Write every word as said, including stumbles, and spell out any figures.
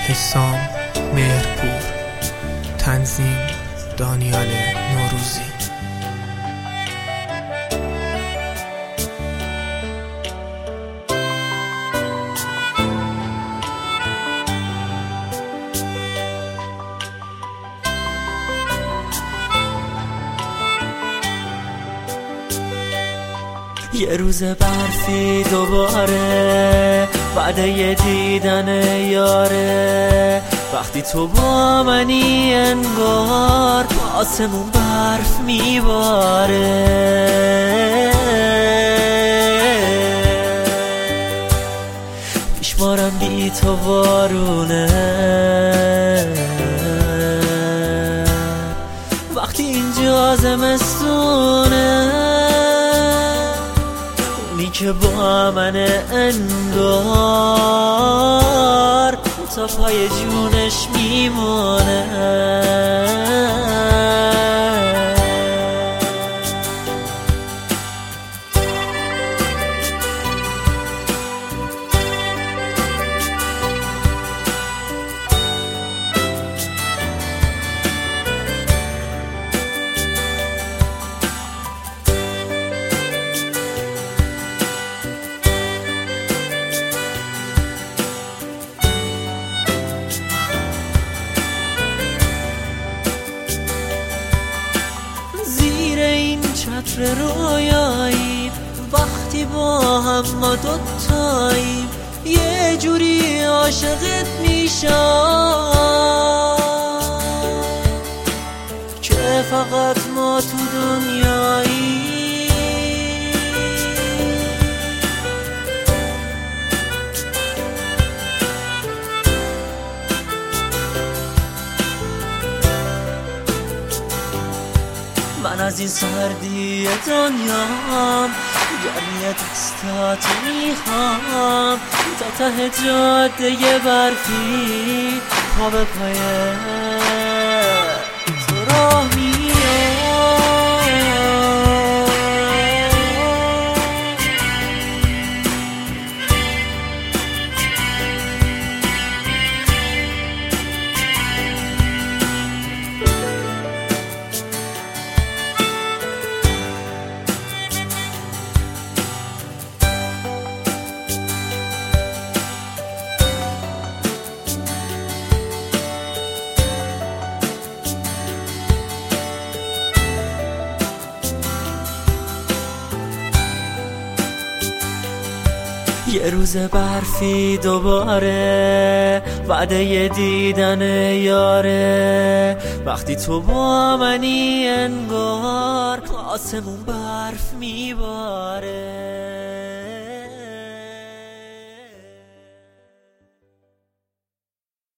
حسام مهرپور، تنظیم دانیال نوروزی. یه روز برفی دوباره بعد یه دیدن یاره، وقتی تو با منی انگار با آسمون برف میباره. پیشمارم بی تو بارونه، وقتی اینجا زمستونه که با من انگار تا پای جونش میمونه. چتر رویاییم وقتی با هم ما دوتاییم، یه جوری عاشقت میشم که فقط ما تو دنیاییم. من از این سردی دنیام گرمی دستات میخوام، تا ته جاده برفی پا به پایه تو راه یه روز برفی دوباره بعد یه دیدن یاره، وقتی تو با منی انگار آسمون برف میباره.